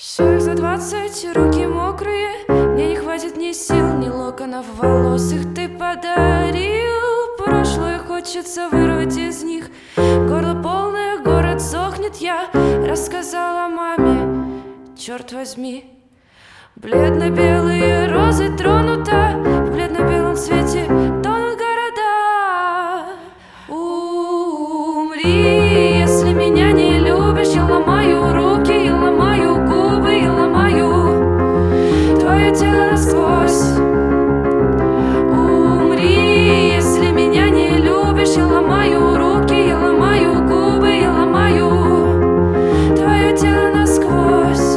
Шаг за 20, руки мокрые, мне не хватит ни сил, ни локонов волос. Их ты подарил, прошлое хочется вырвать из них. Горло полное, город сохнет, я рассказала маме, черт возьми. Бледно-белые розы тронута, в бледно-белом свете тонут города. Умри, если меня не любишь, я ломаю руки, я ломаю губы, я ломаю твое тело насквозь. Умри, если меня не любишь, я ломаю руки, я ломаю губы, я ломаю твое тело насквозь.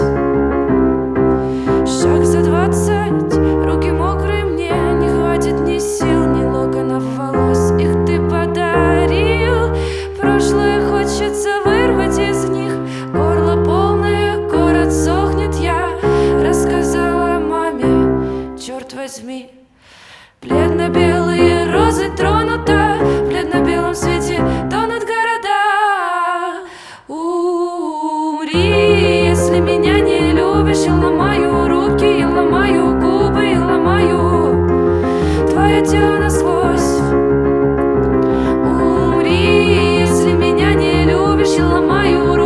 Шаг за 20, руки мокрые, мне не хватит ни сил, ни локонов волос. Их ты подарил, прошлое хочется вырвать из них. Горло полное, город сохнет, я рассказала маме, черт возьми. Бледно-белые розы тронута, в бледно-белом свете тонут города. Умри, если меня не любишь, я ломаю руки, я ломаю губы, я ломаю твое тело насквозь. Умри, если меня не любишь, я ломаю руки.